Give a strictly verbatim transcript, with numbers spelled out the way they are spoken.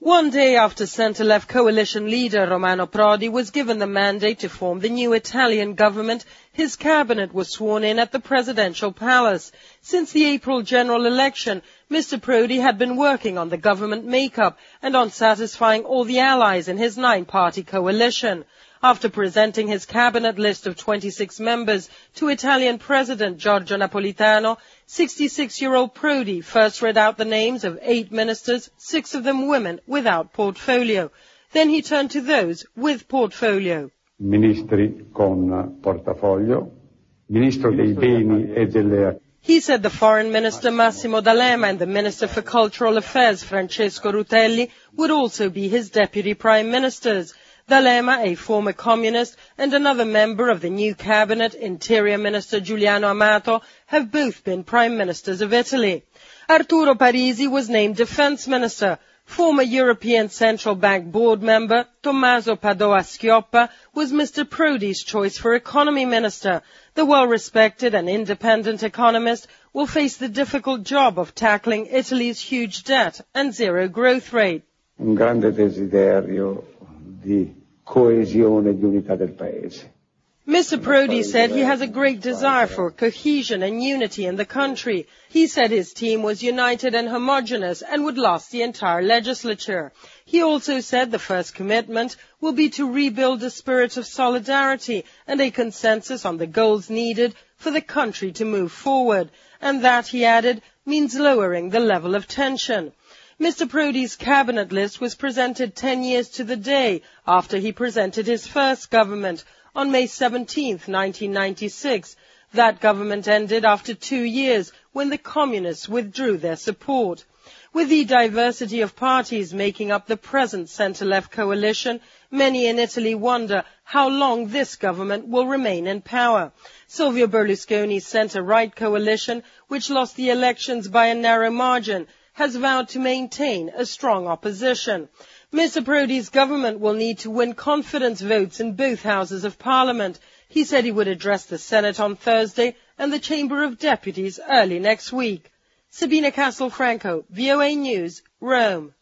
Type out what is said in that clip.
One day after centre-left coalition leader Romano Prodi was given the mandate to form the new Italian government, his cabinet was sworn in at the presidential palace. Since the April general election, Mister Prodi had been working on the government makeup and on satisfying all the allies in his nine-party coalition. After presenting his cabinet list of twenty-six members to Italian President Giorgio Napolitano, sixty-six-year-old Prodi first read out the names of eight ministers, six of them women without portfolio. Then he turned to those with portfolio. Ministri con portafoglio, Ministro dei beni e delle... He said the Foreign Minister Massimo D'Alema and the Minister for Cultural Affairs Francesco Rutelli would also be his deputy prime ministers. D'Alema, a former communist, and another member of the new cabinet, Interior Minister Giuliano Amato, have both been prime ministers of Italy. Arturo Parisi was named defense minister. Former European Central Bank board member Tommaso Padoa-Schioppa was Mister Prodi's choice for economy minister. The well-respected and independent economist will face the difficult job of tackling Italy's huge debt and zero growth rate. Un grande desiderio di coesione, di unità del paese. Mister Prodi said he has a great desire for cohesion and unity in the country. He said his team was united and homogeneous and would last the entire legislature. He also said the first commitment will be to rebuild a spirit of solidarity and a consensus on the goals needed for the country to move forward. And that, he added, means lowering the level of tension. Mister Prodi's cabinet list was presented ten years to the day after he presented his first government on May seventeenth, nineteen ninety-six. That government ended after two years when the communists withdrew their support. With the diversity of parties making up the present centre-left coalition, many in Italy wonder how long this government will remain in power. Silvio Berlusconi's centre-right coalition, which lost the elections by a narrow margin, has vowed to maintain a strong opposition. Mister Prodi's government will need to win confidence votes in both houses of parliament. He said he would address the Senate on Thursday and the Chamber of Deputies early next week. Sabina Castelfranco, V O A News, Rome.